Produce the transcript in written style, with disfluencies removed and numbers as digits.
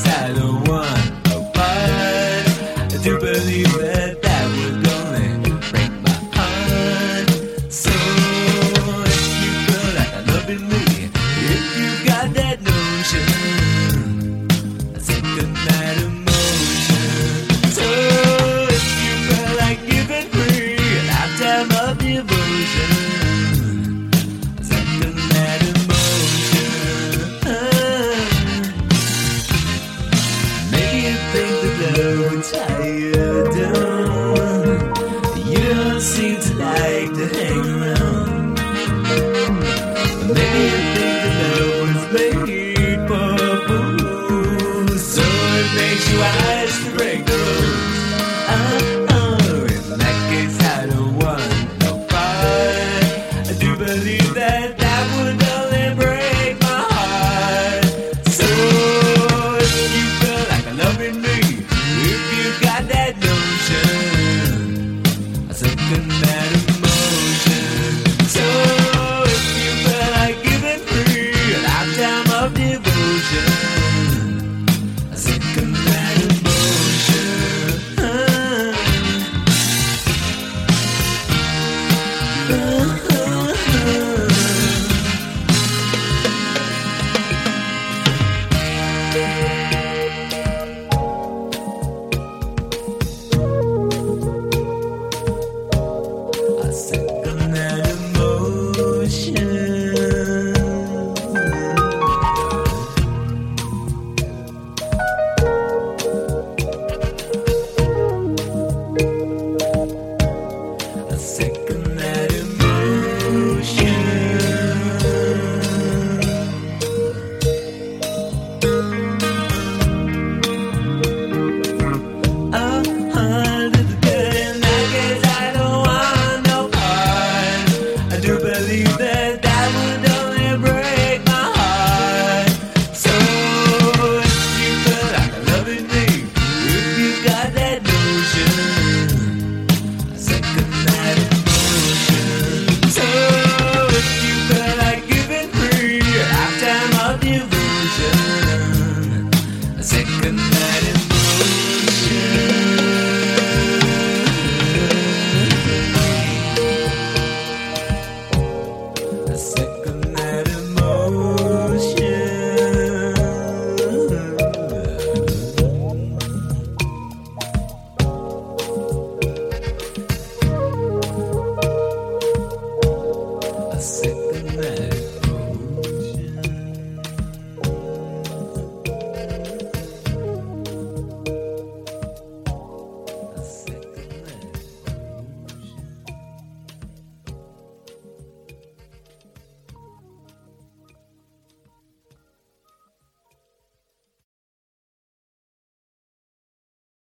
case I don't want no part. I do believe that that would only break my heart. So if you feel like I'm loving me, if you got that notion, I second that emotion. So if you feel like giving free a lifetime of devotion, I second that emotion. Maybe you think that love would tie you down. You don't seem to like to hang around. Maybe you think that love was made for fools, so it makes you wise to break the rules. In that case I don't want no fight. I do believe that that would only break my heart. So if you feel like loving me, if you got that notion, I second that emotion. So if you feel like giving free a lifetime of devotion, I second that emotion. I second that emotion. I second that emotion. To the good in that case I don't want no part. I do believe that that would only break my heart. So if you feel like loving me, if you got that notion, I second that emotion. So if you feel like giving free a lifetime of devotion, I second that emotion. I second that emotion. I second